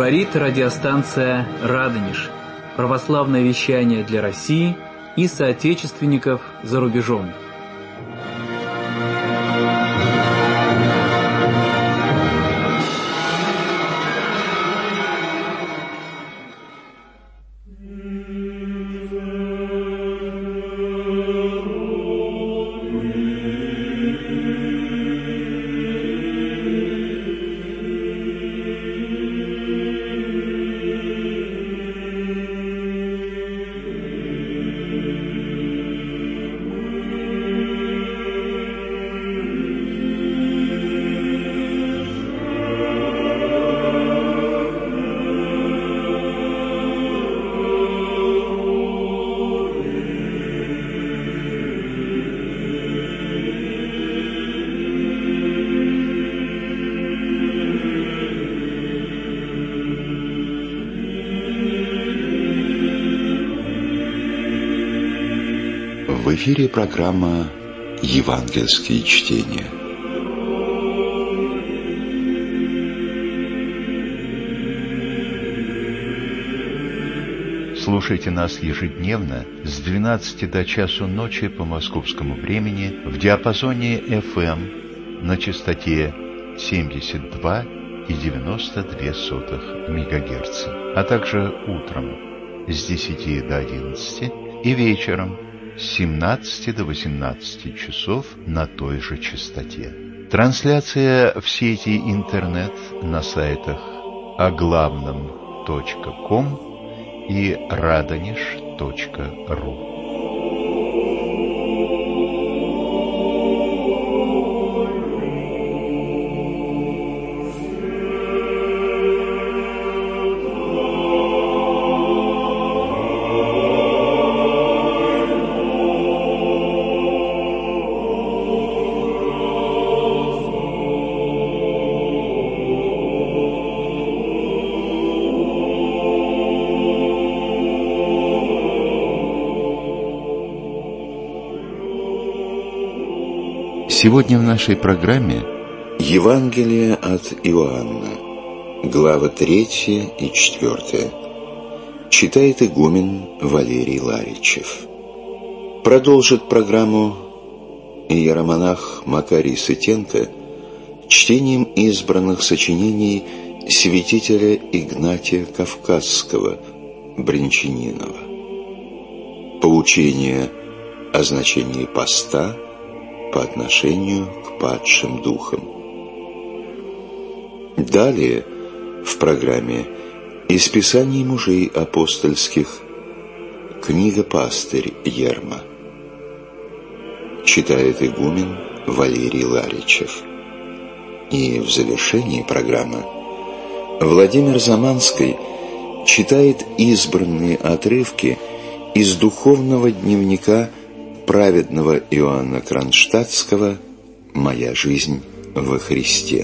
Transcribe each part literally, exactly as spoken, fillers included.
Говорит радиостанция «Радонеж». Православное вещание для России и соотечественников за рубежом. В эфире программа «Евангельские чтения». Слушайте нас ежедневно с двенадцати до часу ночи по московскому времени в диапазоне эф эм на частоте семьдесят два и девяносто две сотых мегагерца, а также утром с десяти до одиннадцати и вечером с семнадцати до восемнадцати часов на той же частоте. Трансляция в сети интернет на сайтах оглавном точка ком и радонеж точка ру. Сегодня в нашей программе Евангелие от Иоанна, глава третья и четвертая. Читает игумен Валерий Ларичев. Продолжит программу иеромонах Макарий Сытенко чтением избранных сочинений святителя Игнатия Кавказского Брянчанинова. Поучение о значении поста по отношению к падшим духам. Далее в программе из Писаний мужей апостольских книга «Пастырь Ерма». Читает игумен Валерий Ларичев. И в завершении программы Владимир Заманский читает избранные отрывки из духовного дневника праведного Иоанна Кронштадтского «Моя жизнь во Христе».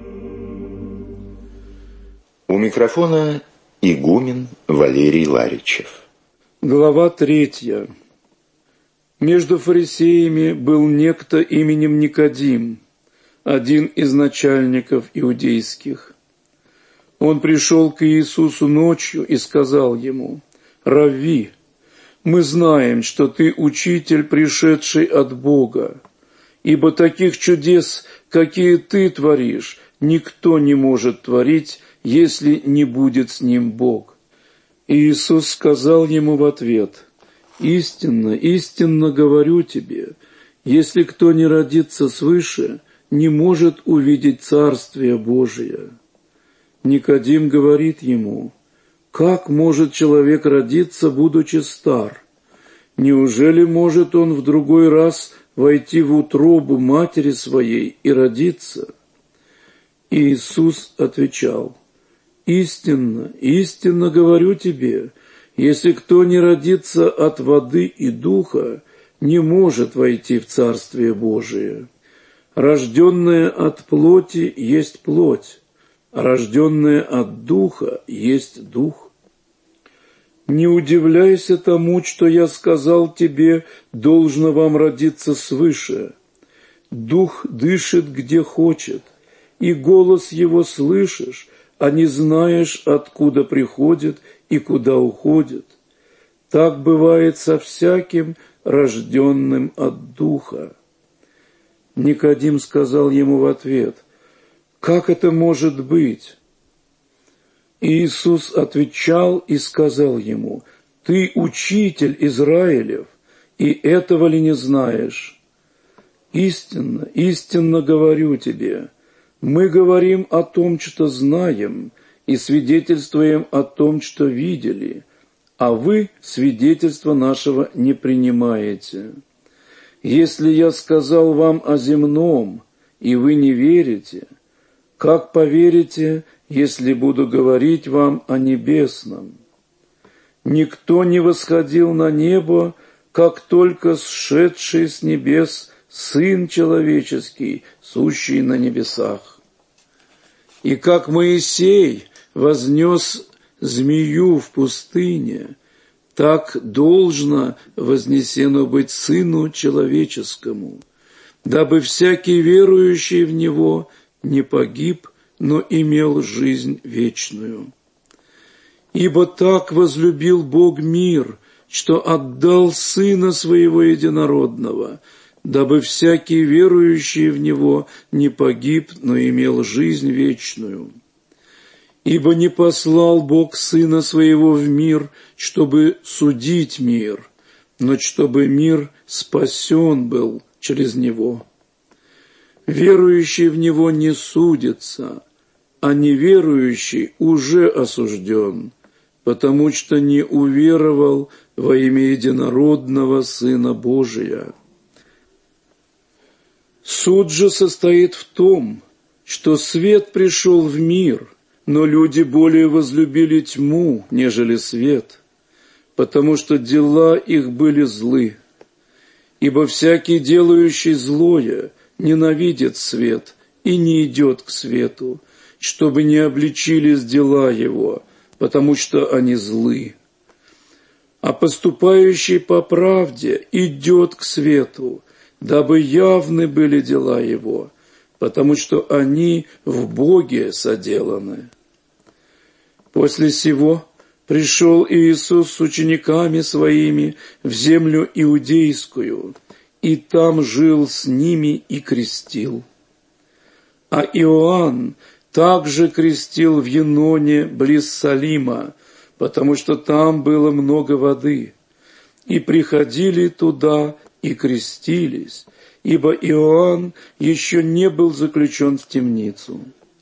У микрофона игумен Валерий Ларичев. Глава третья. Между фарисеями был некто именем Никодим, один из начальников иудейских. Он пришел к Иисусу ночью и сказал ему: «Равви, мы знаем, что ты учитель, пришедший от Бога, ибо таких чудес, какие ты творишь, никто не может творить, если не будет с ним Бог». И Иисус сказал ему в ответ: «Истинно, истинно говорю тебе, если кто не родится свыше, не может увидеть Царствие Божие». Никодим говорит ему: «Как может человек родиться, будучи стар? Неужели может он в другой раз войти в утробу матери своей и родиться?» И Иисус отвечал: «Истинно, истинно говорю тебе, если кто не родится от воды и духа, не может войти в Царствие Божие. Рожденное от плоти есть плоть, а рожденное от духа есть дух. Не удивляйся тому, что я сказал тебе, должно вам родиться свыше. Дух дышит где хочет, и голос его слышишь, а не знаешь, откуда приходит и куда уходит. Так бывает со всяким, рожденным от Духа». Никодим сказал ему в ответ: «Как это может быть?» Иисус отвечал и сказал ему: «Ты учитель Израилев, и этого ли не знаешь? Истинно, истинно говорю тебе, мы говорим о том, что знаем, и свидетельствуем о том, что видели, а вы свидетельства нашего не принимаете. Если я сказал вам о земном, и вы не верите, как поверите, если буду говорить вам о небесном? Никто не восходил на небо, как только сшедший с небес Сын Человеческий, сущий на небесах. И как Моисей вознес змею в пустыне, так должно вознесено быть Сыну Человеческому, дабы всякий верующий в Него не погиб, но имел жизнь вечную. Ибо так возлюбил Бог мир, что отдал Сына Своего Единородного, дабы всякий верующий в Него не погиб, но имел жизнь вечную. Ибо не послал Бог Сына Своего в мир, чтобы судить мир, но чтобы мир спасен был через Него. Верующий в Него не судится, а неверующий уже осужден, потому что не уверовал во имя Единородного Сына Божия. Суд же состоит в том, что свет пришел в мир, но люди более возлюбили тьму, нежели свет, потому что дела их были злы. Ибо всякий, делающий злое, ненавидит свет и не идет к свету, чтобы не обличились дела его, потому что они злы. А поступающий по правде идет к свету, дабы явны были дела его, потому что они в Боге соделаны. После сего пришел Иисус с учениками Своими в землю иудейскую, и там жил с ними и крестил. А Иоанн также крестил в Еноне близ Салима, потому что там было много воды, и приходили туда и крестились, ибо Иоанн еще не был заключен в темницу.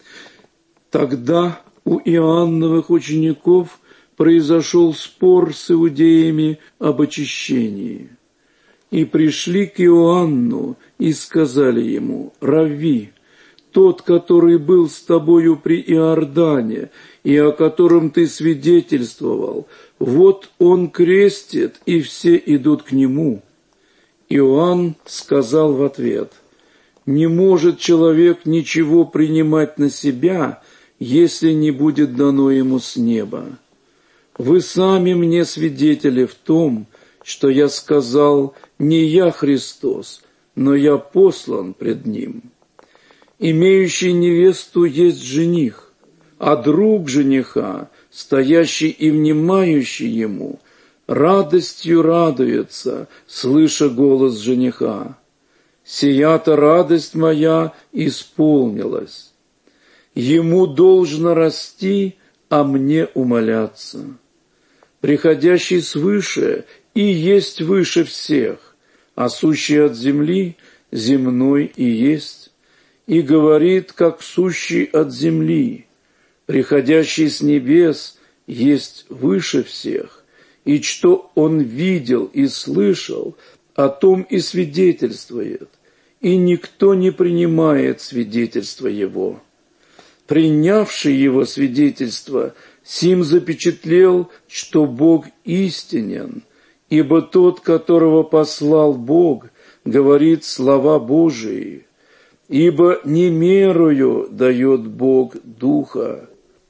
Тогда у Иоанновых учеников произошел спор с иудеями об очищении. И пришли к Иоанну и сказали ему: «Равви, тот, который был с тобою при Иордане, и о котором ты свидетельствовал, вот он крестит, и все идут к нему». Иоанн сказал в ответ: «Не может человек ничего принимать на себя, если не будет дано ему с неба. Вы сами мне свидетели в том, что я сказал: не я Христос, но я послан пред Ним. Имеющий невесту есть жених, а друг жениха, стоящий и внимающий ему, радостью радуется, слыша голос жениха. Сия-то радость моя исполнилась. Ему должно расти, а мне умоляться. Приходящий свыше и есть выше всех, а сущий от земли земной и есть, и говорит, как сущий от земли. Приходящий с небес есть выше всех, и что он видел и слышал, о том и свидетельствует, и никто не принимает свидетельства его. Принявший его свидетельство, сим запечатлел, что Бог истинен, ибо тот, которого послал Бог, говорит слова Божии, ибо не мерою дает Бог Духа.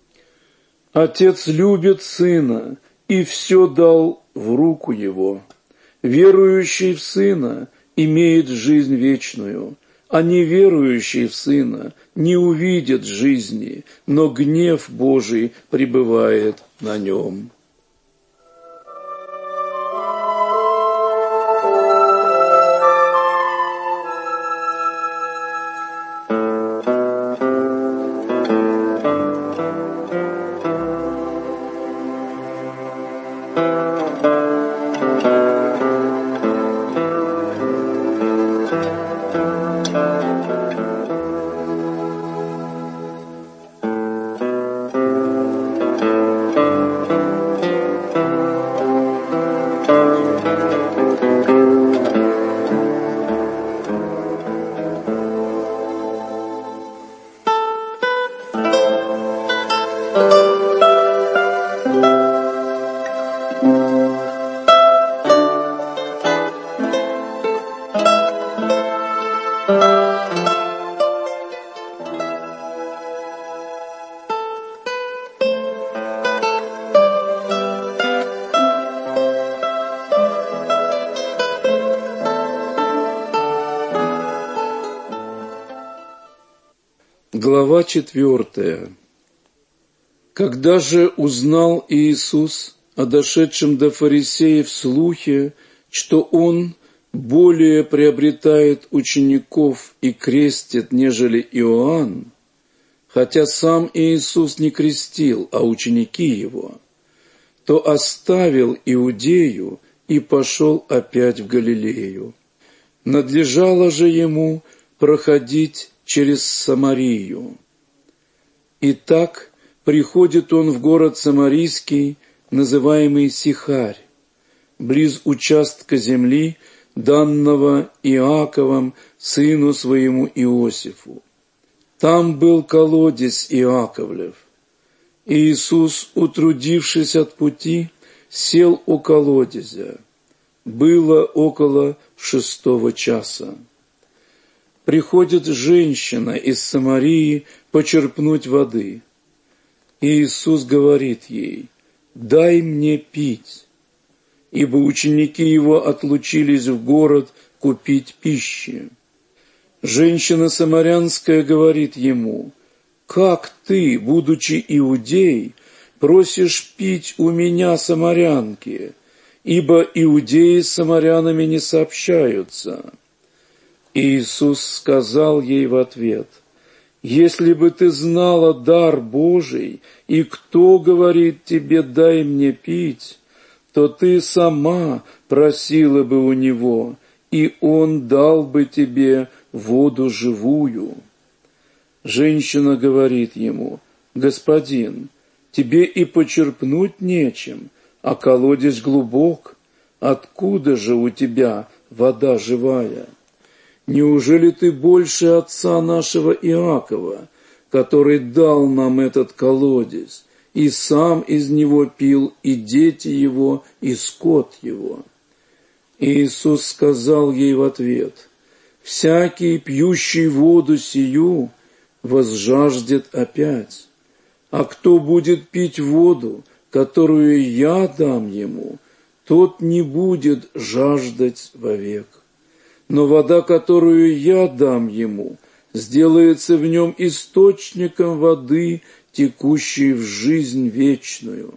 Отец любит Сына и все дал в руку Его. Верующий в Сына имеет жизнь вечную, а неверующий в Сына не увидит жизни, но гнев Божий пребывает на нем». Глава четвертая. Когда же узнал Иисус о дошедшем до фарисеев слухе, что Он более приобретает учеников и крестит, нежели Иоанн, хотя сам Иисус не крестил, а ученики Его, то оставил Иудею и пошел опять в Галилею. Надлежало же Ему проходить через Самарию. Итак, приходит он в город Самарийский, называемый Сихарь, близ участка земли, данного Иаковом, сыну своему Иосифу. Там был колодец Иаковлев. Иисус, утрудившись от пути, сел у колодезя. Было около шестого часа. Приходит женщина из Самарии почерпнуть воды. Иисус говорит ей: «Дай мне пить», ибо ученики Его отлучились в город купить пищи. Женщина самарянская говорит Ему: «Как ты, будучи иудей, просишь пить у меня, самарянки, ибо иудеи с самарянами не сообщаются». Иисус сказал ей в ответ: «Если бы ты знала дар Божий, и кто говорит тебе: дай мне пить, то ты сама просила бы у Него, и Он дал бы тебе воду живую». Женщина говорит Ему: «Господин, тебе и почерпнуть нечем, а колодец глубок. Откуда же у тебя вода живая? Неужели ты больше отца нашего Иакова, который дал нам этот колодец, и сам из него пил, и дети его, и скот его?» Иисус сказал ей в ответ: «Всякий, пьющий воду сию, возжаждет опять, а кто будет пить воду, которую я дам ему, тот не будет жаждать вовек. Но вода, которую я дам ему, сделается в нем источником воды, текущей в жизнь вечную».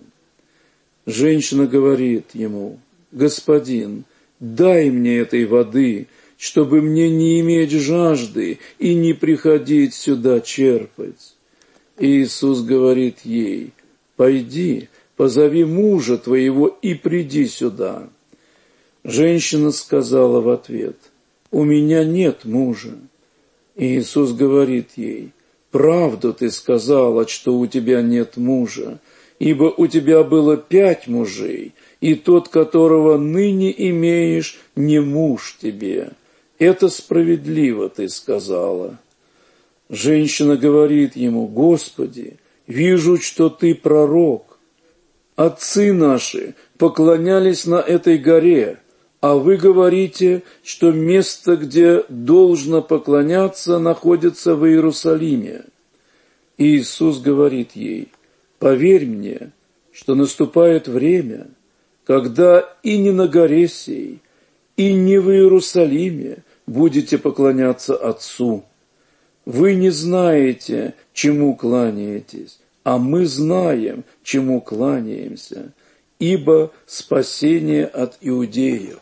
Женщина говорит ему: «Господин, дай мне этой воды, чтобы мне не иметь жажды и не приходить сюда черпать». Иисус говорит ей: «Пойди, позови мужа твоего и приди сюда». Женщина сказала в ответ: «У меня нет мужа». Иисус говорит ей: «Правду ты сказала, что у тебя нет мужа, ибо у тебя было пять мужей, и тот, которого ныне имеешь, не муж тебе. Это справедливо ты сказала». Женщина говорит ему: «Господи, вижу, что ты пророк. Отцы наши поклонялись на этой горе, а вы говорите, что место, где должно поклоняться, находится в Иерусалиме». Иисус говорит ей: «Поверь мне, что наступает время, когда и не на горе сей, и не в Иерусалиме будете поклоняться Отцу. Вы не знаете, чему кланяетесь, а мы знаем, чему кланяемся, ибо спасение от иудеев.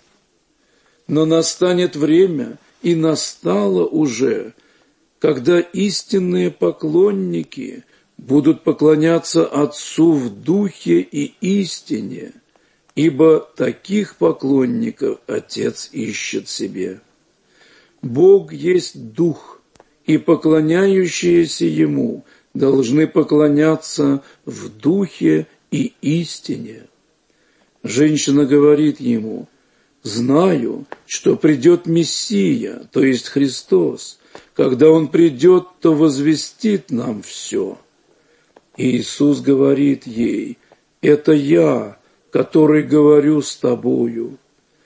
Но настанет время, и настало уже, когда истинные поклонники будут поклоняться Отцу в духе и истине, ибо таких поклонников Отец ищет себе. Бог есть Дух, и поклоняющиеся Ему должны поклоняться в духе и истине. Женщина говорит Ему: «Знаю, что придет Мессия, то есть Христос. Когда Он придет, то возвестит нам все». И Иисус говорит ей: «Это Я, который говорю с тобою».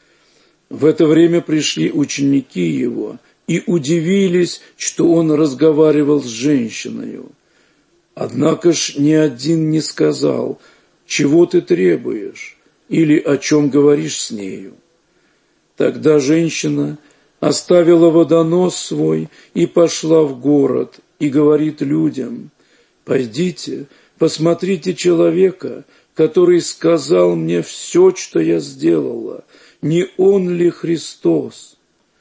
В это время пришли ученики Его и удивились, что Он разговаривал с женщиною. Однако ж ни один не сказал: «Чего ты требуешь?» или «О чем говоришь с нею?». Тогда женщина оставила водонос свой и пошла в город, и говорит людям: «Пойдите, посмотрите человека, который сказал мне все, что я сделала. Не он ли Христос?»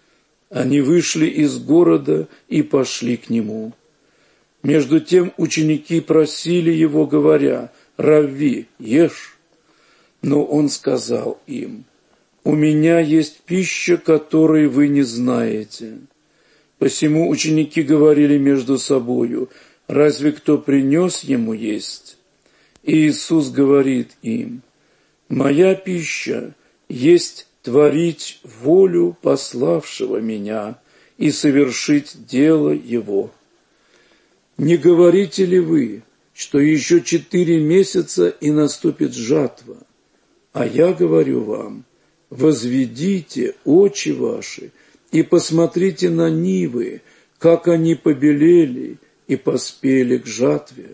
Они вышли из города и пошли к нему. Между тем ученики просили его, говоря: «Равви, ешь». Но он сказал им: «У меня есть пища, которой вы не знаете». Посему ученики говорили между собою: «Разве кто принес ему есть?» И Иисус говорит им: «Моя пища есть творить волю пославшего меня и совершить дело его. Не говорите ли вы, что еще четыре месяца и наступит жатва? А я говорю вам: возведите очи ваши и посмотрите на нивы, как они побелели и поспели к жатве.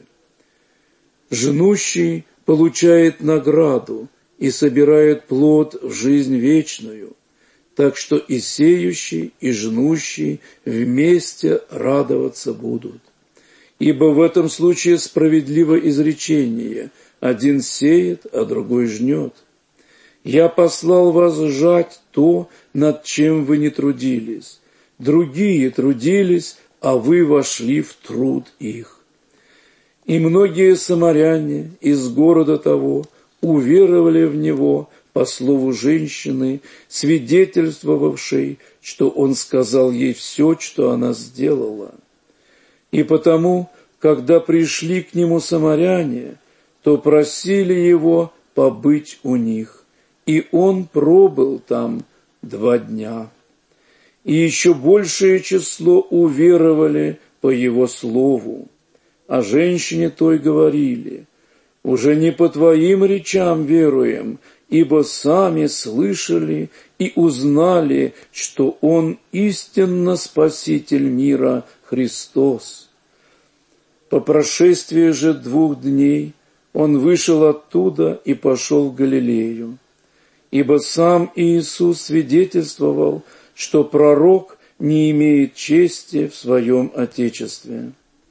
Жнущий получает награду и собирает плод в жизнь вечную, так что и сеющий, и жнущий вместе радоваться будут. Ибо в этом случае справедливо изречение: один сеет, а другой жнет. Я послал вас жать то, над чем вы не трудились. Другие трудились, а вы вошли в труд их. И многие самаряне из города того уверовали в него по слову женщины, свидетельствовавшей, что он сказал ей все, что она сделала. И потому, когда пришли к нему самаряне, то просили его побыть у них, и он пробыл там два дня. И еще большее число уверовали по его слову. А женщине той говорили: «Уже не по твоим речам веруем, ибо сами слышали и узнали, что Он истинно Спаситель мира Христос». По прошествии же двух дней Он вышел оттуда и пошел в Галилею, ибо сам Иисус свидетельствовал, что пророк не имеет чести в своем Отечестве.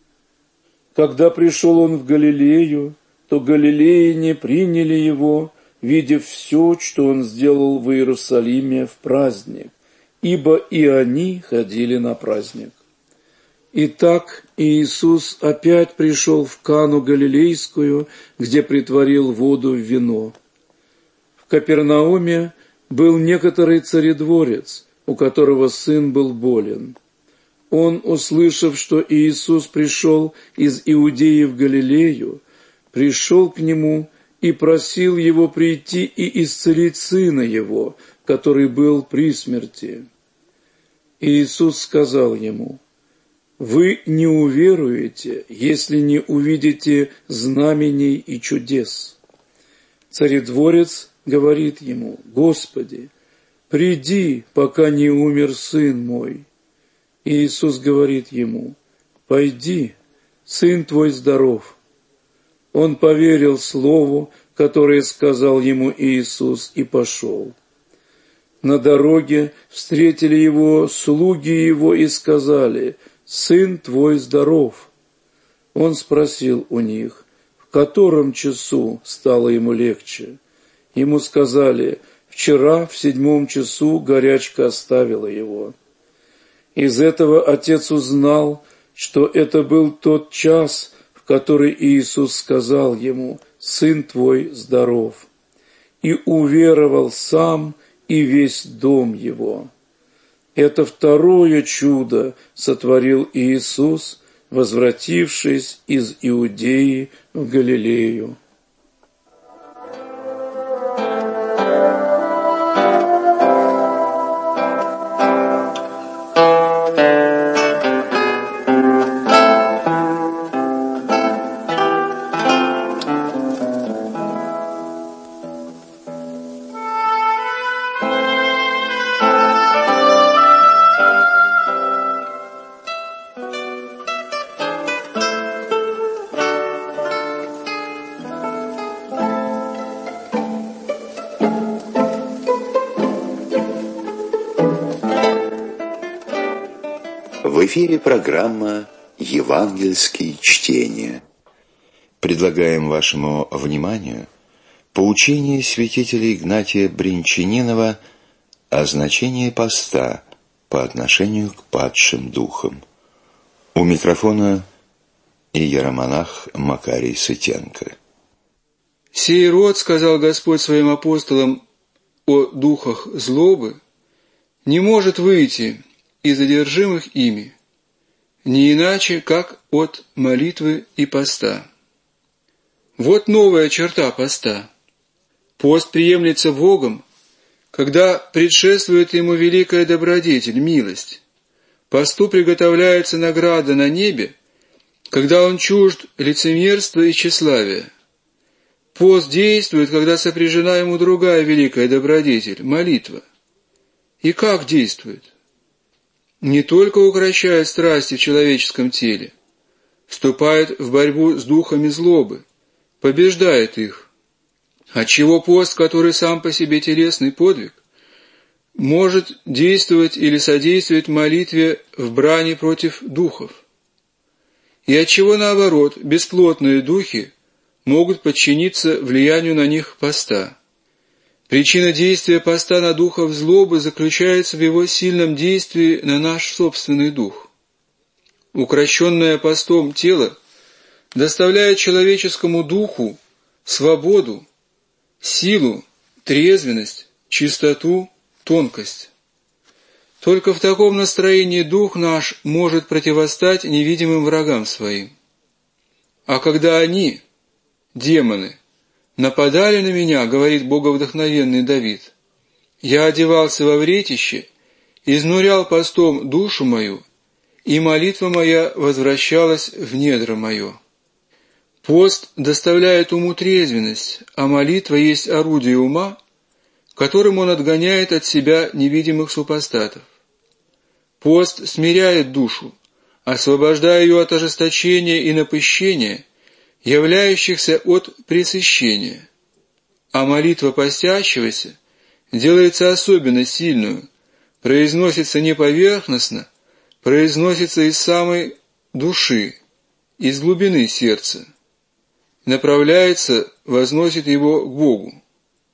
Когда пришел Он в Галилею, то галилеяне приняли Его, видев все, что Он сделал в Иерусалиме в праздник, ибо и они ходили на праздник. Итак, Иисус опять пришел в Кану Галилейскую, где претворил воду в вино. В Капернауме был некоторый царедворец, у которого сын был болен. Он, услышав, что Иисус пришел из Иудеи в Галилею, пришел к нему и просил его прийти и исцелить сына его, который был при смерти. Иисус сказал ему: «Вы не уверуете, если не увидите знамений и чудес». Царедворец говорит ему: «Господи, приди, пока не умер сын мой». И Иисус говорит ему: «Пойди, сын твой здоров». Он поверил слову, которое сказал ему Иисус, и пошел. На дороге встретили его слуги его и сказали: «Сын твой здоров». Он спросил у них, в котором часу стало ему легче. Ему сказали: «Вчера в седьмом часу горячка оставила его». Из этого отец узнал, что это был тот час, в который Иисус сказал ему: «Сын твой здоров», и уверовал сам и весь дом его. Это второе чудо сотворил Иисус, возвратившись из Иудеи в Галилею. В эфире программа «Евангельские чтения». Предлагаем вашему вниманию поучение святителя Игнатия Бринчанинова о значении поста по отношению к падшим духам. У микрофона иеромонах Макарий Сытенко. «Сей род, — сказал Господь своим апостолам о духах злобы, — не может выйти из одержимых ими, не иначе, как от молитвы и поста». Вот новая черта поста. Пост приемлется Богом, когда предшествует ему великая добродетель, милость. Посту приготовляется награда на небе, когда он чужд лицемерства и тщеславия. Пост действует, когда сопряжена ему другая великая добродетель – молитва. И как действует? Не только укрощает страсти в человеческом теле, вступает в борьбу с духами злобы, побеждает их, отчего пост, который сам по себе телесный подвиг, может действовать или содействовать молитве в брани против духов, и отчего, наоборот, бесплотные духи могут подчиниться влиянию на них поста. Причина действия поста на духов злобы заключается в его сильном действии на наш собственный дух. Укрощенное постом тело доставляет человеческому духу свободу, силу, трезвенность, чистоту, тонкость. Только в таком настроении дух наш может противостать невидимым врагам своим. А когда они, демоны, нападали на меня, говорит боговдохновенный Давид, я одевался во вретище, изнурял постом душу мою, и молитва моя возвращалась в недра мое. Пост доставляет уму трезвенность, а молитва есть орудие ума, которым он отгоняет от себя невидимых супостатов. Пост смиряет душу, освобождая ее от ожесточения и напыщения, являющихся от пресыщения, а молитва постящегося делается особенно сильную, произносится не поверхностно, произносится из самой души, из глубины сердца, направляется, возносит его к Богу.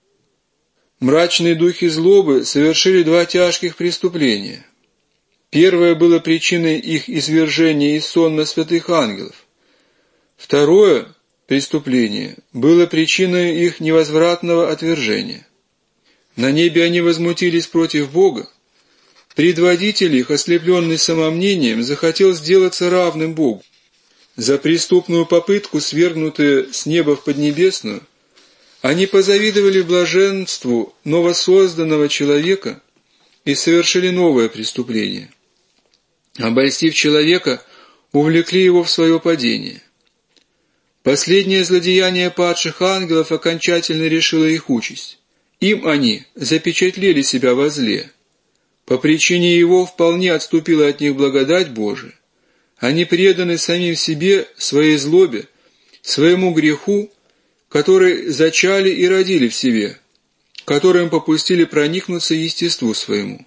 Мрачные духи злобы совершили два тяжких преступления. Первое было причиной их извержения из сонма святых ангелов. Второе преступление было причиной их невозвратного отвержения. На небе они возмутились против Бога. Предводитель их, ослепленный самомнением, захотел сделаться равным Богу. За преступную попытку, свергнутые с неба в поднебесную, они позавидовали блаженству новосозданного человека и совершили новое преступление. Обольстив человека, увлекли его в свое падение. Последнее злодеяние падших ангелов окончательно решило их участь. Им они запечатлели себя во зле. По причине его вполне отступила от них благодать Божия. Они преданы самим себе, своей злобе, своему греху, который зачали и родили в себе, которым попустили проникнуться естеству своему.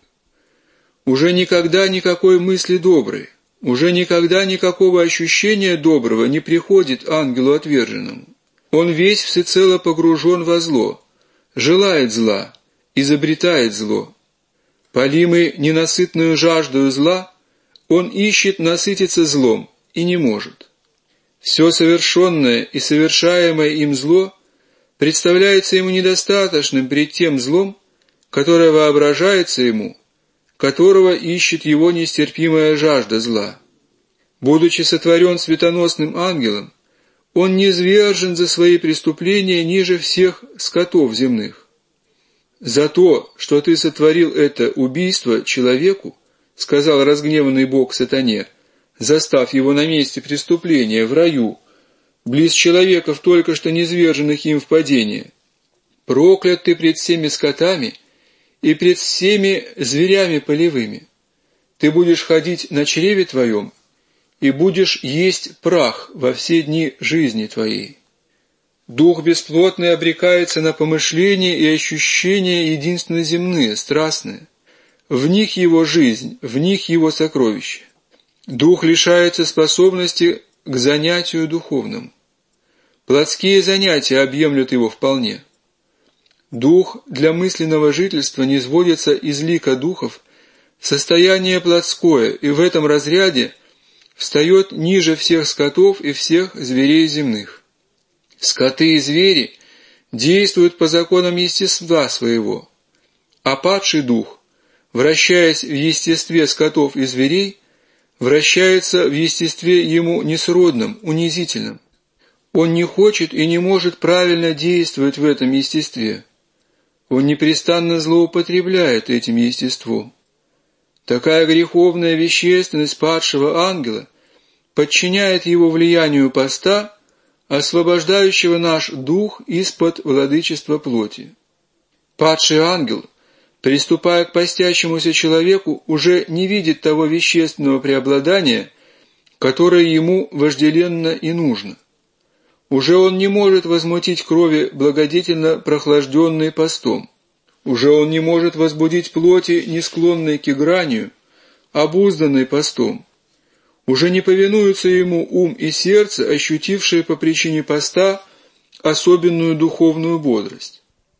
Уже никогда никакой мысли доброй, уже никогда никакого ощущения доброго не приходит ангелу отверженному. Он весь всецело погружен во зло, желает зла, изобретает зло. Полимый ненасытную жаждою зла, он ищет насытиться злом и не может. Все совершенное и совершаемое им зло представляется ему недостаточным перед тем злом, которое воображается ему, которого ищет его нестерпимая жажда зла. Будучи сотворен светоносным ангелом, он низвержен за свои преступления ниже всех скотов земных. За то, что ты сотворил это убийство человеку, сказал разгневанный Бог сатане, застав его на месте преступления в раю, близ человеков, только что низверженных им в падение. Проклят ты пред всеми скотами и пред всеми зверями полевыми. Ты будешь ходить на чреве твоем и будешь есть прах во все дни жизни твоей. Дух бесплотный обрекается на помышления и ощущения единственно земные, страстные. В них его жизнь, в них его сокровище. Дух лишается способности к занятию духовному. Плотские занятия объемлют его вполне. Дух для мысленного жительства низводится из лика духов в состояние плотское, и в этом разряде встает ниже всех скотов и всех зверей земных. Скоты и звери действуют по законам естества своего, а падший дух, вращаясь в естестве скотов и зверей, вращается в естестве ему несродном, унизительном. Он не хочет и не может правильно действовать в этом естестве. Он непрестанно злоупотребляет этим естеством. Такая греховная вещественность падшего ангела подчиняет его влиянию поста, освобождающего наш дух из-под владычества плоти. Падший ангел, приступая к постящемуся человеку, уже не видит того вещественного преобладания, которое ему вожделенно и нужно. Уже он не может возмутить крови благодетельно прохлажденной постом. Уже он не может возбудить плоти, не склонной к игранию, обузданной постом. Уже не повинуются ему ум и сердце, ощутившие по причине поста особенную духовную бодрость.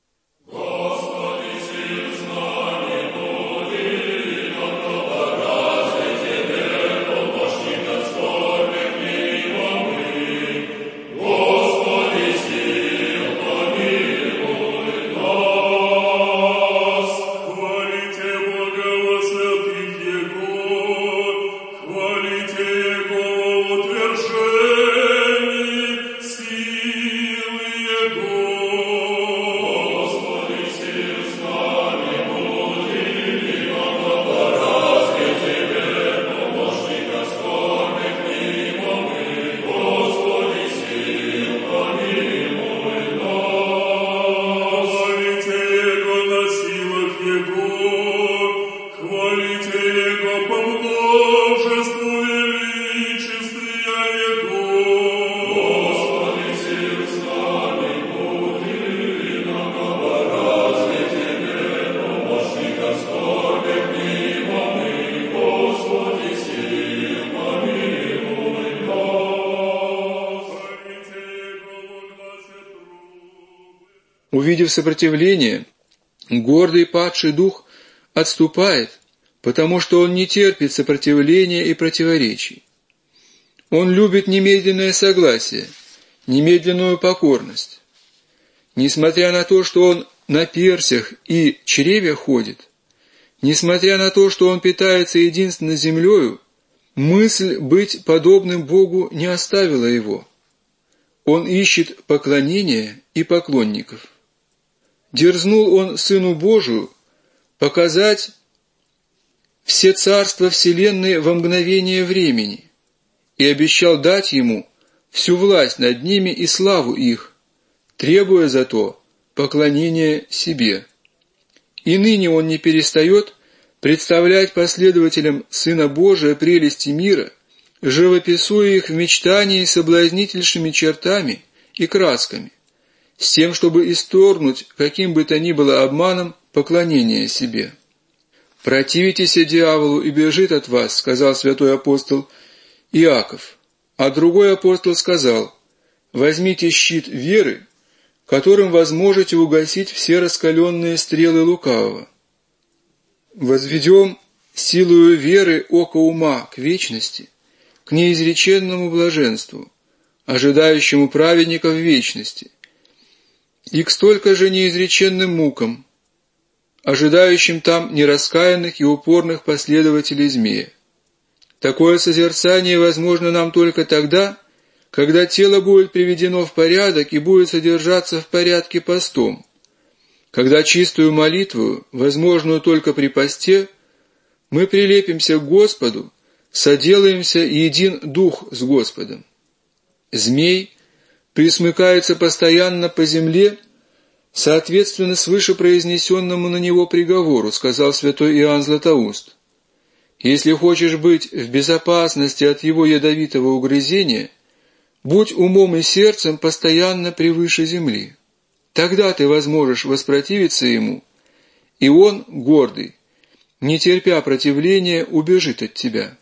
Увидев сопротивление, гордый падший дух отступает, потому что он не терпит сопротивления и противоречий. Он любит немедленное согласие, немедленную покорность. Несмотря на то, что он на персях и чреве ходит, несмотря на то, что он питается единственно землею, мысль быть подобным Богу не оставила его. Он ищет поклонения и поклонников. Дерзнул он Сыну Божию показать все царства вселенной во мгновение времени и обещал дать ему всю власть над ними и славу их, требуя за то поклонения себе. И ныне он не перестает представлять последователям Сына Божия прелести мира, живописуя их в мечтании соблазнительшими чертами и красками, с тем, чтобы исторгнуть каким бы то ни было обманом поклонение себе. «Противитесь дьяволу, и бежит от вас», — сказал святой апостол Иаков. А другой апостол сказал: «Возьмите щит веры, которым возможете угасить все раскаленные стрелы лукавого. Возведем силою веры око ума к вечности, к неизреченному блаженству, ожидающему праведников вечности, и к столько же неизреченным мукам, ожидающим там нераскаянных и упорных последователей змея. Такое созерцание возможно нам только тогда, когда тело будет приведено в порядок и будет содержаться в порядке постом, когда чистую молитву, возможную только при посте, мы прилепимся к Господу, соделаемся един дух с Господом. Змей присмыкается постоянно по земле, соответственно свыше произнесенному на него приговору, сказал святой Иоанн Златоуст. Если хочешь быть в безопасности от его ядовитого угрызения, будь умом и сердцем постоянно превыше земли. Тогда ты возможешь воспротивиться ему, и он, гордый, не терпя противления, убежит от тебя.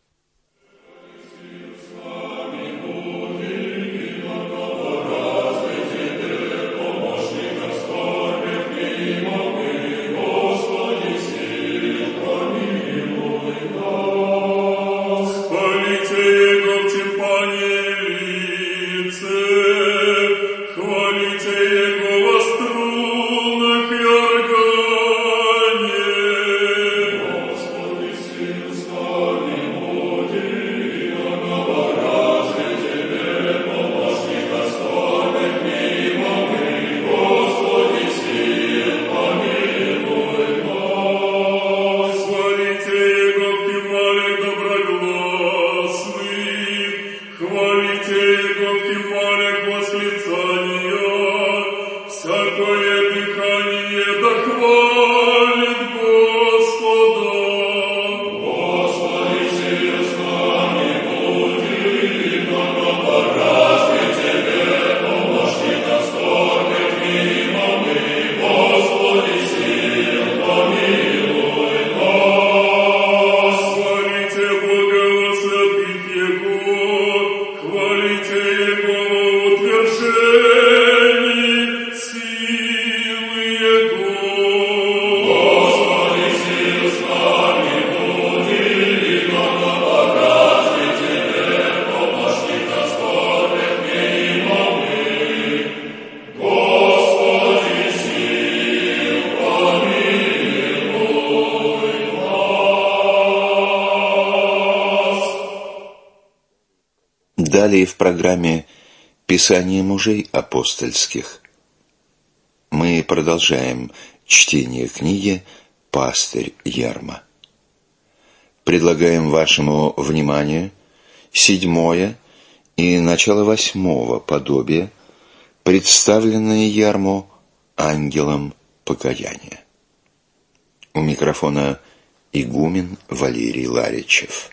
Далее в программе «Писание мужей апостольских» мы продолжаем чтение книги «Пастырь Ярма». Предлагаем вашему вниманию седьмое и начало восьмого подобия, представленное Ярму ангелом покаяния. У микрофона игумен Валерий Ларичев.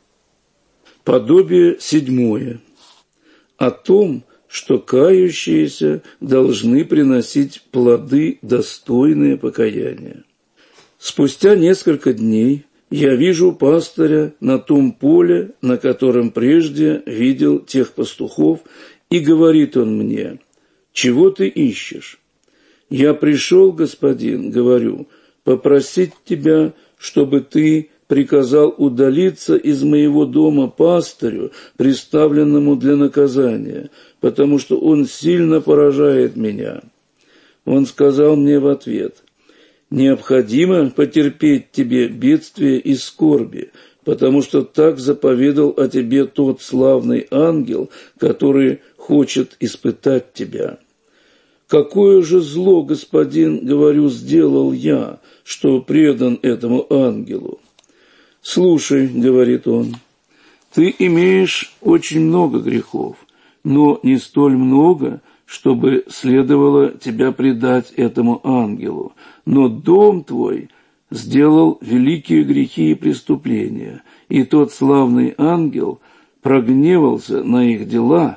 Подобие седьмое. О том, что кающиеся должны приносить плоды, достойные покаяния. Спустя несколько дней я вижу пастыря на том поле, на котором прежде видел тех пастухов, и говорит он мне: «Чего ты ищешь?» «Я пришел, господин, — говорю, — попросить тебя, чтобы ты приказал удалиться из моего дома пастырю, приставленному для наказания, потому что он сильно поражает меня». Он сказал мне в ответ: «Необходимо потерпеть тебе бедствие и скорби, потому что так заповедал о тебе тот славный ангел, который хочет испытать тебя». «Какое же зло, господин, — говорю, — сделал я, что предан этому ангелу?» «Слушай, — говорит он, — ты имеешь очень много грехов, но не столь много, чтобы следовало тебя предать этому ангелу. Но дом твой сделал великие грехи и преступления, и тот славный ангел прогневался на их дела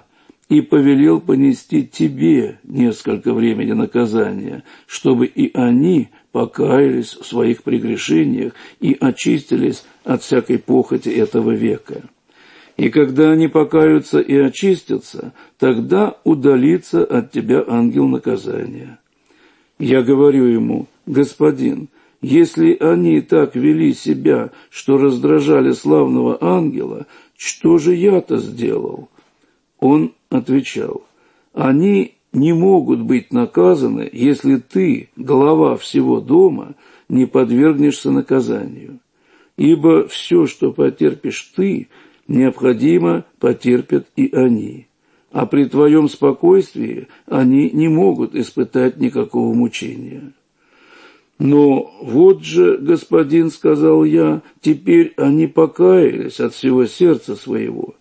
и повелел понести тебе несколько времени наказания, чтобы и они покаялись в своих прегрешениях и очистились от всякой похоти этого века. И когда они покаются и очистятся, тогда удалится от тебя ангел наказания. Я говорю ему: господин, если они так вели себя, что раздражали славного ангела, что же я-то сделал? Он отвечал: они не могут быть наказаны, если ты, глава всего дома, не подвергнешься наказанию. Ибо все, что потерпишь ты, необходимо потерпят и они. А при твоем спокойствии они не могут испытать никакого мучения. Но вот же, господин, сказал я, теперь они покаялись от всего сердца своего.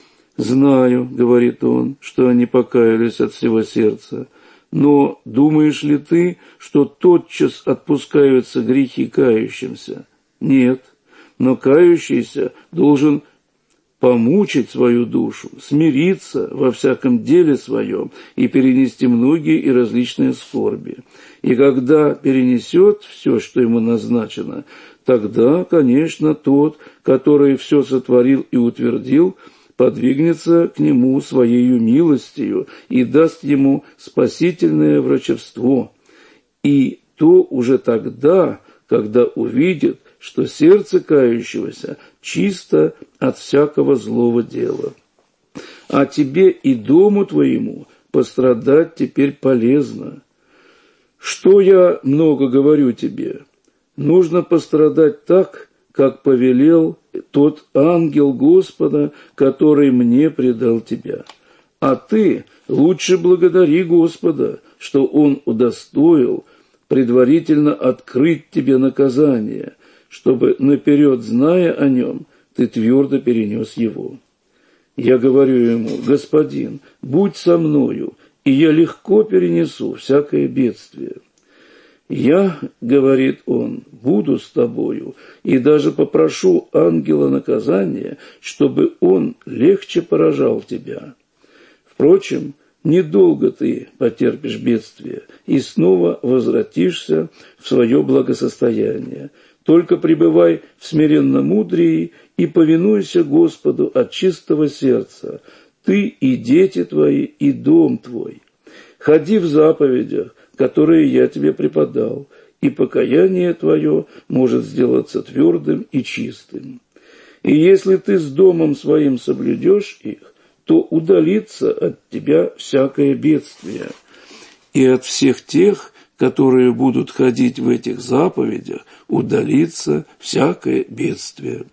Знаю, говорит он, что они покаялись от всего сердца. Но думаешь ли ты, что тотчас отпускаются грехи кающимся? Нет, но кающийся должен помучить свою душу, смириться во всяком деле своем и перенести многие и различные скорби. И когда перенесет все, что ему назначено, тогда, конечно, тот, который все сотворил и утвердил, подвигнется к нему своею милостью и даст ему спасительное врачевство. И то уже тогда, когда увидит, что сердце кающегося чисто от всякого злого дела. А тебе и дому твоему пострадать теперь полезно. Что я много говорю тебе? Нужно пострадать так, как повелел тот ангел Господа, который мне предал тебя. А ты лучше благодари Господа, что Он удостоил предварительно открыть тебе наказание, чтобы, наперед зная о нем, ты твердо перенес его. Я говорю ему: господин, будь со мною, и я легко перенесу всякое бедствие. Я, говорит он, буду с тобою, и даже попрошу ангела наказания, чтобы он легче поражал тебя. Впрочем, недолго ты потерпишь бедствие и снова возвратишься в свое благосостояние. Только пребывай в смиренномудрии и повинуйся Господу от чистого сердца, ты и дети твои, и дом твой. Ходи в заповедях, которые я тебе преподал, и покаяние твое может сделаться твердым и чистым. И если ты с домом своим соблюдешь их, то удалится от тебя всякое бедствие. И от всех тех, которые будут ходить в этих заповедях, удалится всякое бедствие.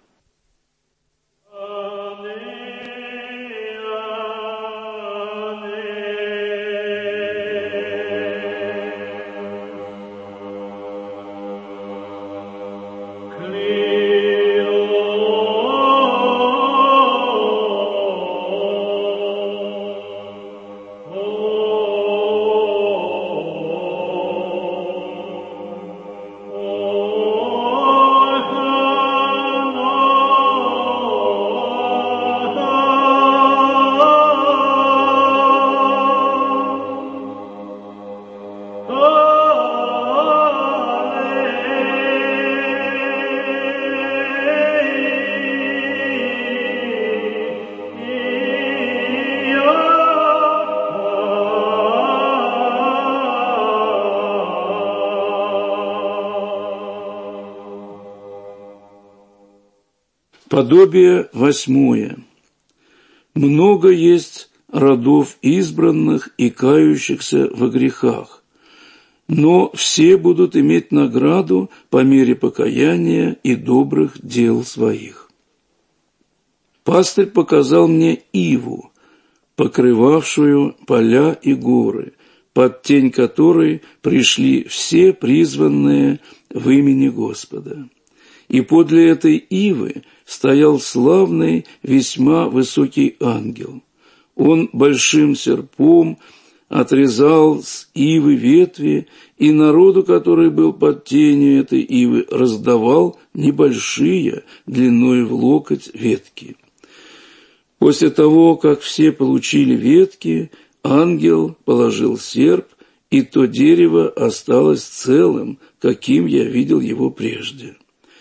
Подобие восьмое. Много есть родов избранных и кающихся во грехах, но все будут иметь награду по мере покаяния и добрых дел своих. Пастырь показал мне иву, покрывавшую поля и горы, под тень которой пришли все призванные в имени Господа. И подле этой ивы стоял славный, весьма высокий ангел. Он большим серпом отрезал с ивы ветви, и народу, который был под тенью этой ивы, раздавал небольшие, длиной в локоть, ветки. После того, как все получили ветки, ангел положил серп, и то дерево осталось целым, каким я видел его прежде.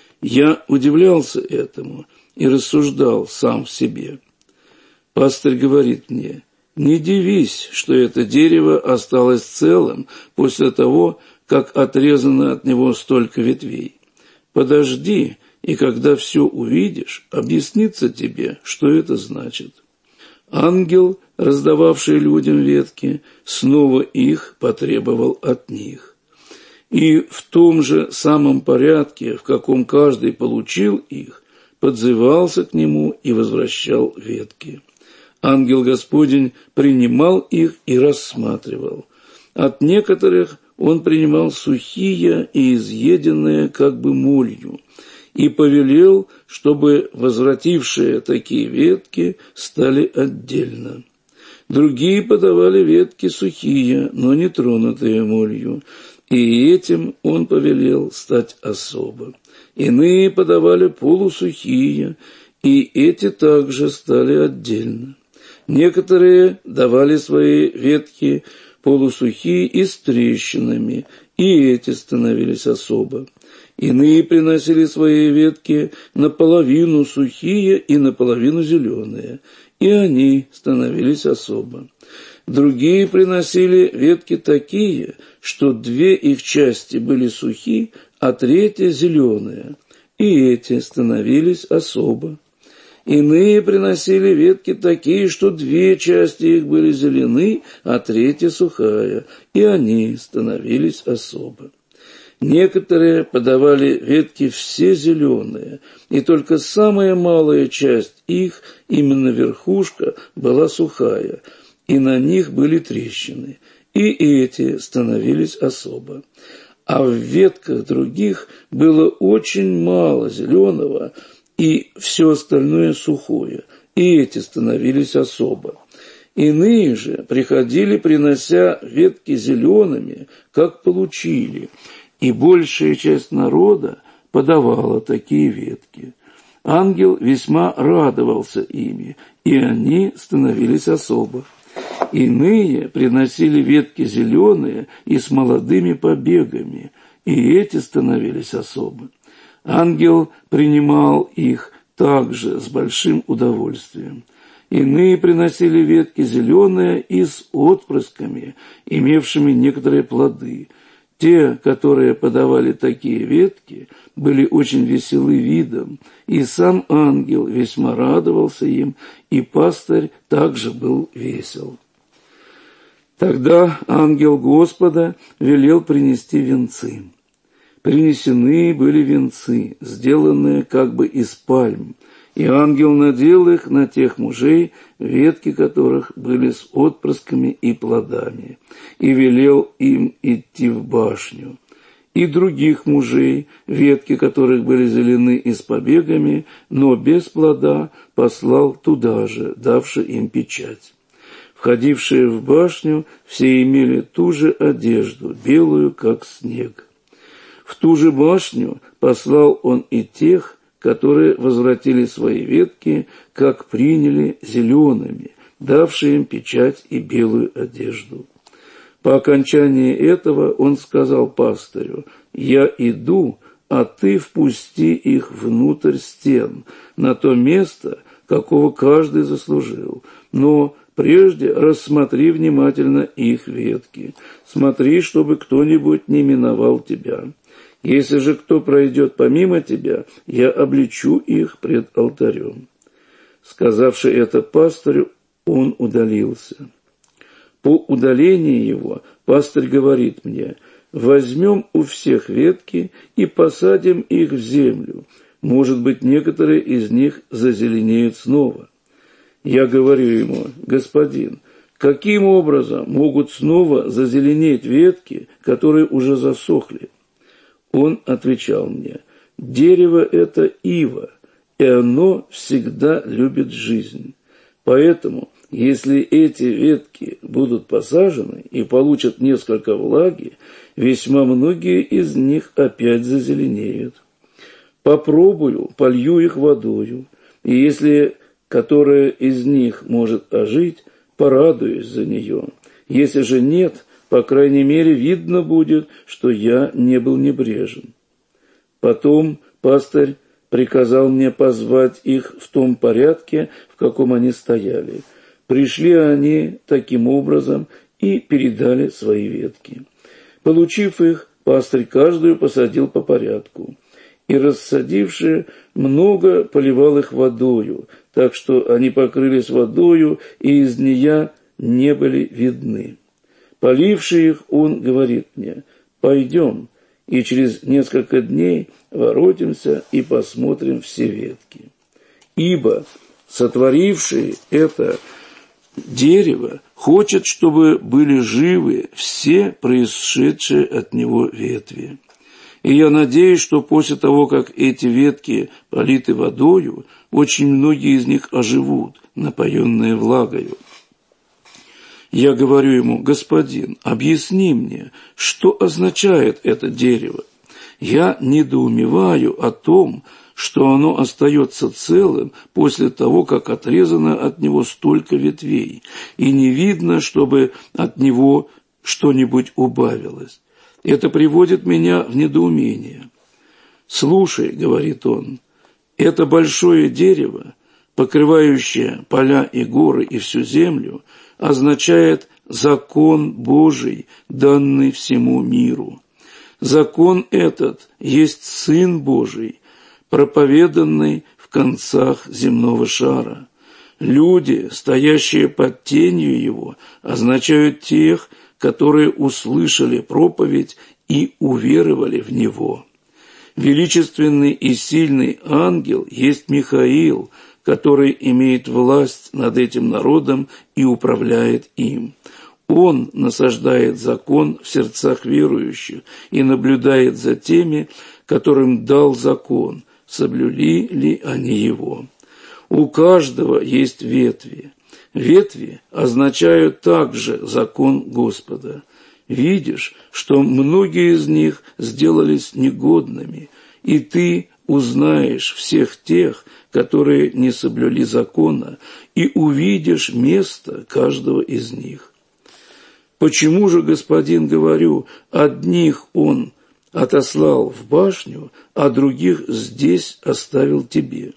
Я удивлялся этому и рассуждал сам в себе. Пастырь говорит мне: не дивись, что это дерево осталось целым после того, как отрезано от него столько ветвей. Подожди, и когда все увидишь, объяснится тебе, что это значит. Ангел, раздававший людям ветки, снова их потребовал от них. И в том же самом порядке, в каком каждый получил их, подзывался к нему и возвращал ветки. Ангел Господень принимал их и рассматривал. От некоторых он принимал сухие и изъеденные как бы молью, и повелел, чтобы возвратившие такие ветки стали отдельно. Другие подавали ветки сухие, но не тронутые молью, и этим он повелел стать особо. Иные подавали полусухие, и эти также стали отдельно. Некоторые давали свои ветки полусухие и с трещинами, и эти становились особо. Иные приносили свои ветки наполовину сухие и наполовину зеленые, и они становились особо. Другие приносили ветки такие, что две их части были сухи, а третья зеленая, и эти становились особо. Иные приносили ветки такие, что две части их были зелены, а третья сухая, и они становились особо. Некоторые подавали ветки все зеленые, и только самая малая часть их, именно верхушка, была сухая, и на них были трещины, и эти становились особо. А в ветках других было очень мало зеленого, и все остальное сухое, и эти становились особо. Иные же приходили, принося ветки зелеными, как получили, и большая часть народа подавала такие ветки. Ангел весьма радовался ими, и они становились особо. Иные приносили ветки зеленые и с молодыми побегами, и эти становились особо. Ангел принимал их также с большим удовольствием. Иные приносили ветки зеленые и с отпрысками, имевшими некоторые плоды. Те, которые подавали такие ветки, были очень веселы видом, и сам ангел весьма радовался им, и пастырь также был весел. Тогда ангел Господа велел принести венцы. Принесены были венцы, сделанные как бы из пальм, и ангел надел их на тех мужей, ветки которых были с отпрысками и плодами, и велел им идти в башню. И других мужей, ветки которых были зелены и с побегами, но без плода, послал туда же, давши им печать. Входившие в башню все имели ту же одежду, белую, как снег. В ту же башню послал он и тех, которые возвратили свои ветки, как приняли зелеными, давшие им печать и белую одежду. По окончании этого он сказал пастырю: «Я иду, а ты впусти их внутрь стен, на то место, какого каждый заслужил, но прежде рассмотри внимательно их ветки, смотри, чтобы кто-нибудь не миновал тебя». Если же кто пройдет помимо тебя, я обличу их пред алтарем. Сказавши это пастырю, он удалился. По удалении его пастырь говорит мне: возьмем у всех ветки и посадим их в землю. Может быть, некоторые из них зазеленеют снова. Я говорю ему: господин, каким образом могут снова зазеленеть ветки, которые уже засохли? Он отвечал мне: дерево это ива, и оно всегда любит жизнь. Поэтому, если эти ветки будут посажены и получат несколько влаги, весьма многие из них опять зазеленеют. Попробую, полью их водою, и если которая из них может ожить, порадуюсь за нее. Если же нет, по крайней мере, видно будет, что я не был небрежен. Потом пастырь приказал мне позвать их в том порядке, в каком они стояли. Пришли они таким образом и передали свои ветки. Получив их, пастырь каждую посадил по порядку. И, рассадивши, много поливал их водою, так что они покрылись водою, и из нея не были видны. Поливший их, он говорит мне: «Пойдем, и через несколько дней воротимся и посмотрим все ветки. Ибо сотворивший это дерево хочет, чтобы были живы все происшедшие от него ветви. И я надеюсь, что после того, как эти ветки политы водою, очень многие из них оживут, напоенные влагою». Я говорю ему: «Господин, объясни мне, что означает это дерево? Я недоумеваю о том, что оно остается целым после того, как отрезано от него столько ветвей, и не видно, чтобы от него что-нибудь убавилось. Это приводит меня в недоумение». «Слушай, — говорит он, — это большое дерево, покрывающее поля и горы и всю землю, означает закон Божий, данный всему миру. Закон этот есть Сын Божий, проповеданный в концах земного шара. Люди, стоящие под тенью его, означают тех, которые услышали проповедь и уверовали в него. Величественный и сильный ангел есть Михаил, который имеет власть над этим народом и управляет им. Он насаждает закон в сердцах верующих и наблюдает за теми, которым дал закон, соблюли ли они его. У каждого есть ветви. Ветви означают также закон Господа. Видишь, что многие из них сделались негодными, и ты узнаешь всех тех, которые не соблюли закона, и увидишь место каждого из них. Почему же, господин, говорю, одних он отослал в башню, а других здесь оставил тебе?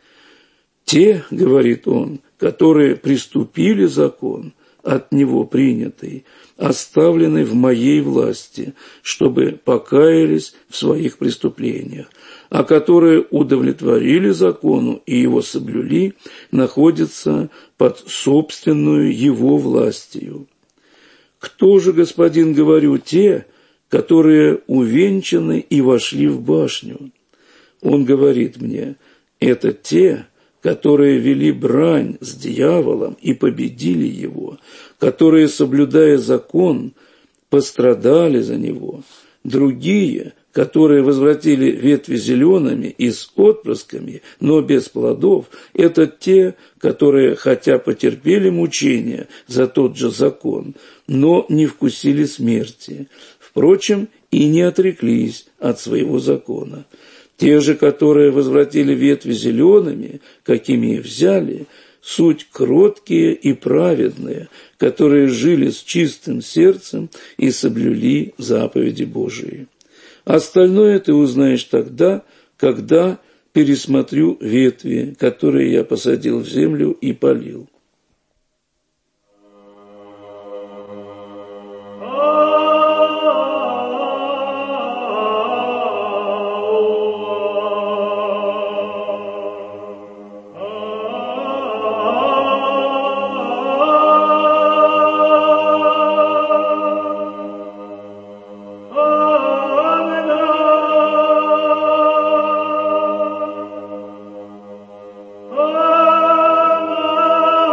Те, говорит он, которые приступили закон, от него принятый, оставлены в моей власти, чтобы покаялись в своих преступлениях, а которые удовлетворили закону и его соблюли, находятся под собственную его властью. Кто же, господин, говорю, те, которые увенчаны и вошли в башню? Он говорит мне: это те, которые вели брань с дьяволом и победили его, которые, соблюдая закон, пострадали за него. Другие, которые возвратили ветви зелеными и с отпрысками, но без плодов, это те, которые, хотя потерпели мучения за тот же закон, но не вкусили смерти, впрочем, и не отреклись от своего закона. Те же, которые возвратили ветви зелеными, какими их взяли, суть кроткие и праведные, которые жили с чистым сердцем и соблюли заповеди Божии. Остальное ты узнаешь тогда, когда пересмотрю ветви, которые я посадил в землю и полил. Oh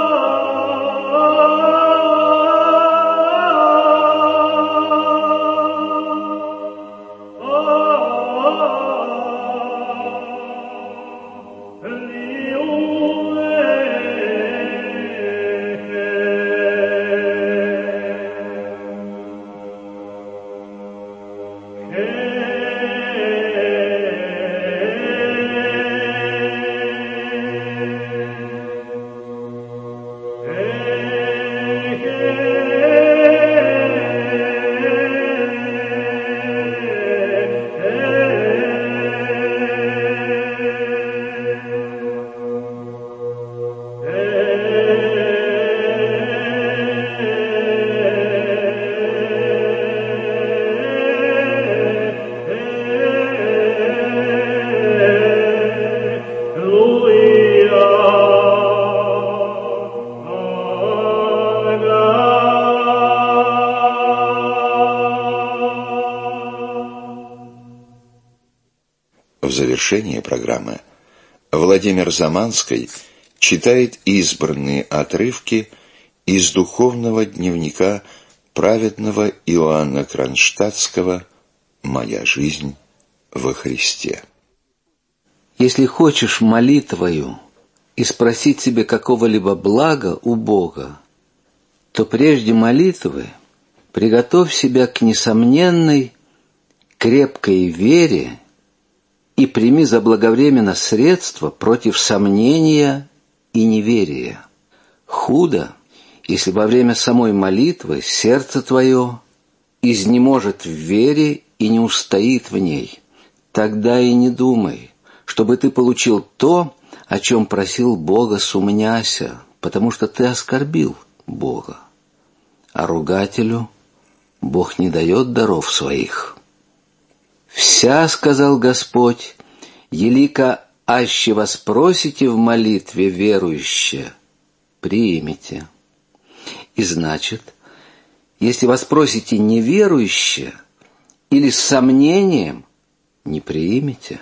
В завершение программы Владимир Заманский читает избранные отрывки из духовного дневника праведного Иоанна Кронштадтского «Моя жизнь во Христе». Если хочешь молитвою и спросить себе какого-либо блага у Бога, то прежде молитвы приготовь себя к несомненной, крепкой вере и прими заблаговременно средства против сомнения и неверия. Худо, если во время самой молитвы сердце твое изнеможет в вере и не устоит в ней. Тогда и не думай, чтобы ты получил то, о чем просил Бога, сумняся, потому что ты оскорбил Бога. А ругателю Бог не дает даров своих. «Вся, — сказал Господь, — елика аще вас просите в молитве верующе, приимите». И значит, если вас просите неверующе или с сомнением, не приимите.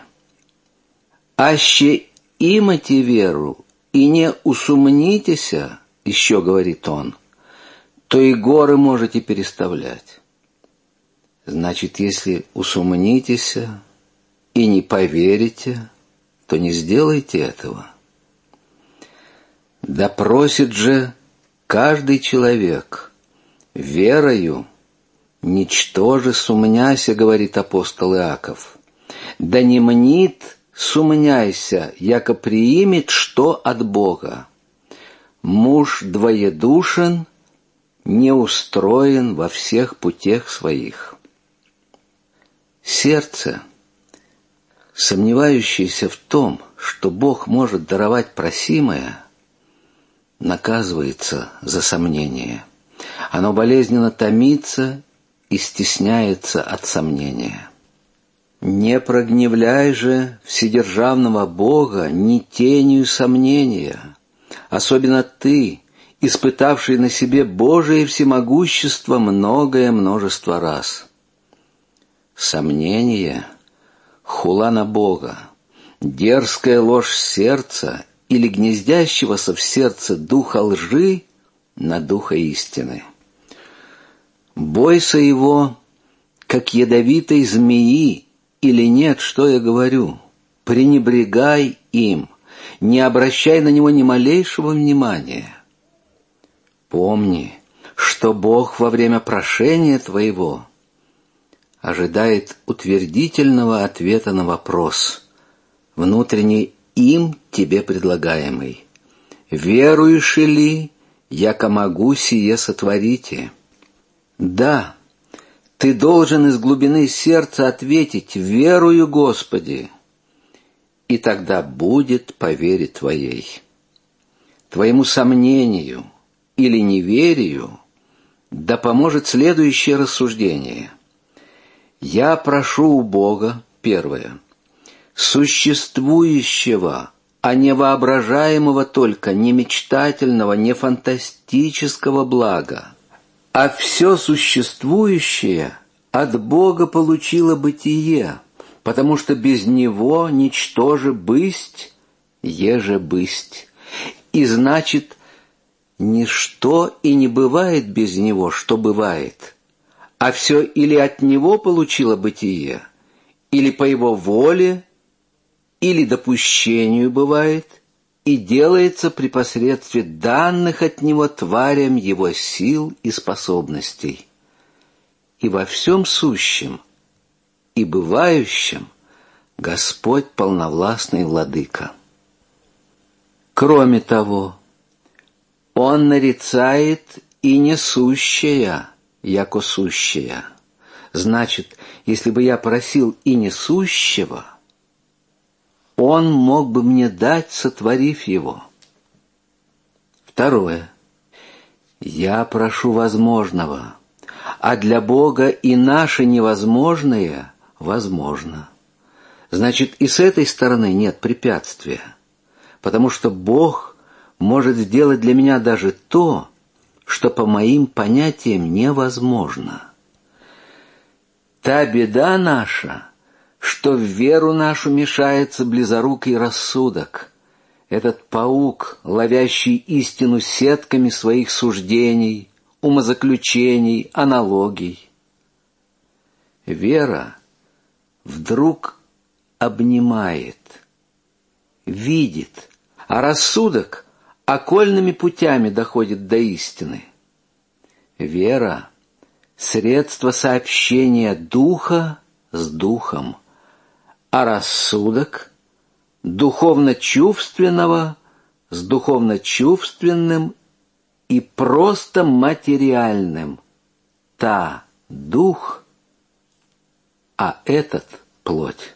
«Аще имате веру и не усумнитеся, — еще говорит он, — то и горы можете переставлять». Значит, если усумнитесь и не поверите, то не сделайте этого. Да просит же каждый человек верою, ничтоже сумняся, говорит апостол Иаков, да не мнит сумняйся, яко приимет что от Бога. Муж двоедушен, не устроен во всех путях своих. Сердце, сомневающееся в том, что Бог может даровать просимое, наказывается за сомнение. Оно болезненно томится и стесняется от сомнения. Не прогневляй же вседержавного Бога ни тенью сомнения, особенно ты, испытавший на себе Божие всемогущество многое множество раз. Сомнение, хула на Бога, дерзкая ложь сердца или гнездящегося в сердце духа лжи на духа истины. Бойся его, как ядовитой змеи, или нет, что я говорю, пренебрегай им, не обращай на него ни малейшего внимания. Помни, что Бог во время прошения твоего ожидает утвердительного ответа на вопрос, внутренне им тебе предлагаемый. «Веруешь ли, яко могу сие сотворите?» Да, ты должен из глубины сердца ответить «Верую, Господи», и тогда будет по вере твоей. Твоему сомнению или неверию да поможет следующее рассуждение. Я прошу у Бога, первое, существующего, а не воображаемого только, не мечтательного, не фантастического блага, а все существующее от Бога получило бытие, потому что без Него ничтоже бысть, еже бысть. И значит, ничто и не бывает без Него, что бывает, а все или от Него получило бытие, или по Его воле, или допущению бывает, и делается при посредстве данных от Него тварям Его сил и способностей. И во всем сущем и бывающем Господь полновластный владыка. Кроме того, Он нарицает и несущее, яко сущее. Значит, если бы я просил и несущего, Он мог бы мне дать, сотворив его. Второе. Я прошу возможного, а для Бога и наше невозможное возможно. Значит, и с этой стороны нет препятствия, потому что Бог может сделать для меня даже то, что по моим понятиям невозможно. Та беда наша, что в веру нашу мешается близорукий рассудок, этот паук, ловящий истину сетками своих суждений, умозаключений, аналогий. Вера вдруг обнимает, видит, а рассудок окольными путями доходит до истины. Вера — средство сообщения духа с духом, а рассудок — духовно-чувственного с духовно-чувственным и просто материальным. Та — дух, а этот — плоть.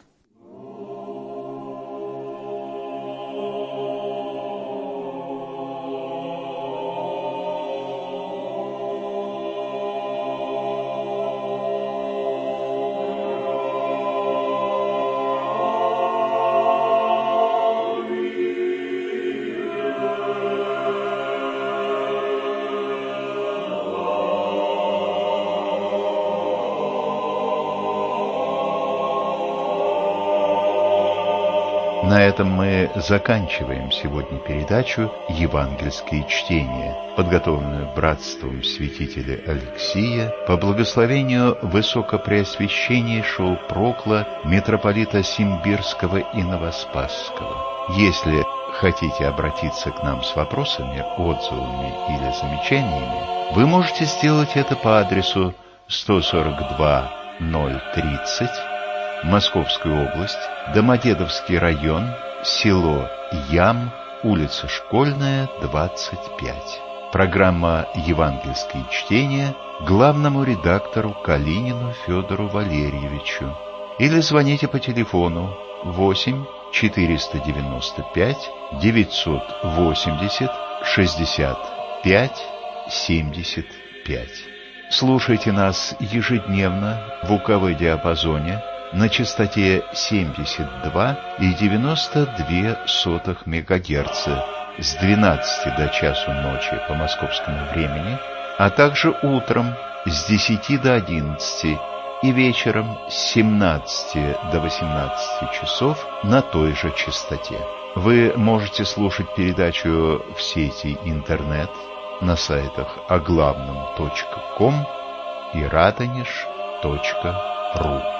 На этом мы заканчиваем сегодня передачу «Евангельские чтения», подготовленную братством святителя Алексия по благословению высокопреосвященнейшего прокла митрополита Симбирского и Новоспасского. Если хотите обратиться к нам с вопросами, отзывами или замечаниями, вы можете сделать это по адресу сто сорок два ноль тридцать, Московская область, Домодедовский район, село Ям, улица Школьная, двадцать пять. Программа «Евангельские чтения» главному редактору Калинину Федору Валерьевичу. Или звоните по телефону восемь четыреста девяносто пять девятьсот восемьдесят шестьдесят пять семьдесят пять. Слушайте нас ежедневно в УКВ-диапазоне на частоте семьдесят два и девяносто две сотых мегагерца с двенадцати до часу ночи по московскому времени, а также утром с десяти до одиннадцати и вечером с семнадцати до восемнадцати часов на той же частоте. Вы можете слушать передачу в сети интернет на сайтах оглавном точка ком и радонеж точка ру.